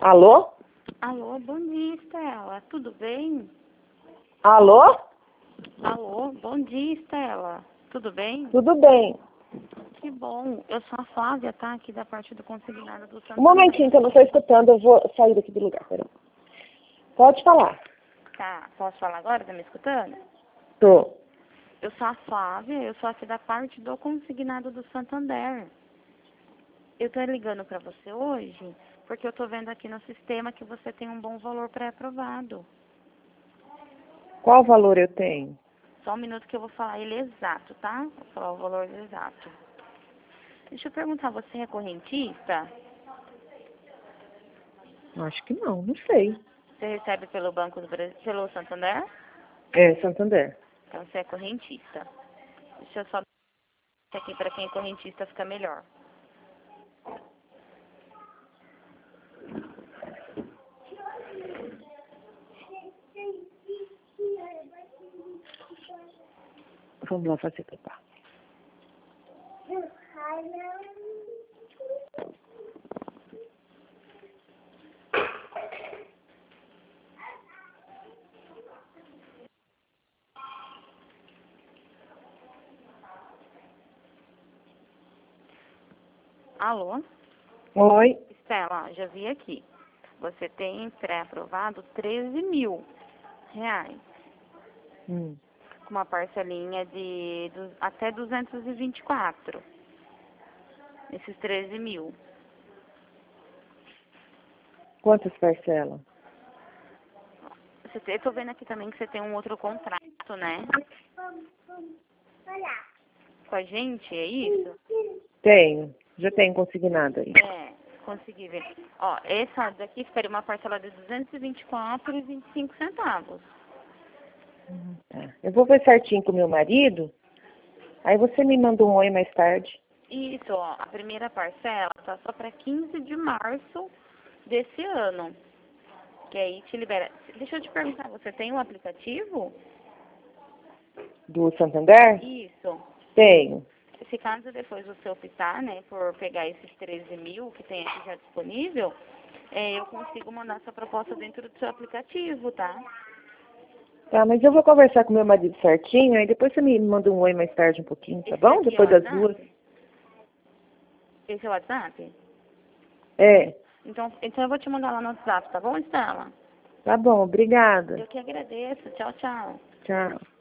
Alô? Alô, bom dia, Estela. Tudo bem? Alô? Alô, bom dia, Estela. Tudo bem? Tudo bem. Que bom. Eu sou a Flávia, tá? Aqui da parte do consignado do Santander. Um momentinho que eu não estou escutando, eu vou sair daqui do lugar, peraí. Pode falar. Tá, posso falar agora? Tá me escutando? Tô. Eu sou a Flávia, eu sou aqui da parte do consignado do Santander. Eu tô ligando pra você hoje porque eu tô vendo aqui no sistema que você tem um bom valor pré-aprovado. Qual valor eu tenho? Só um minuto que eu vou falar ele exato, tá? Vou falar o valor exato. Deixa eu perguntar, você é correntista? Acho que não, não sei. Você recebe pelo Banco do Brasil, pelo Santander? É, Santander. Então você é correntista. Deixa eu só aqui para quem é correntista fica melhor. Vamos lá fazer papá. Alô? Oi. Estela, já vi aqui. Você tem pré-aprovado 13 mil reais. Com uma parcelinha de até 224. Esses 13 mil. Quantas parcelas? Eu tô vendo aqui também que você tem um outro contrato, né? Com a gente, é isso? Tenho. Já tenho consignado aí. É, consegui ver. Ó, essa daqui ficaria uma parcela de 224,25 centavos. Tá. Eu vou ver certinho com o meu marido. Aí você me manda um oi mais tarde. Isso, ó, a primeira parcela tá só para 15 de março desse ano. Que aí te libera. Deixa eu te perguntar, você tem um aplicativo? Do Santander? Isso. Tenho. Se caso depois você optar, né, por pegar esses 13 mil que tem aqui já disponível, eu consigo mandar sua proposta dentro do seu aplicativo, tá? Tá, mas eu vou conversar com meu marido certinho, aí depois você me manda um oi mais tarde um pouquinho, tá Esse bom? daqui é o Depois das 2. WhatsApp? Esse é o WhatsApp? É. Então eu vou te mandar lá no WhatsApp, tá bom, Estela? Tá bom, obrigada. Eu que agradeço. Tchau, tchau. Tchau.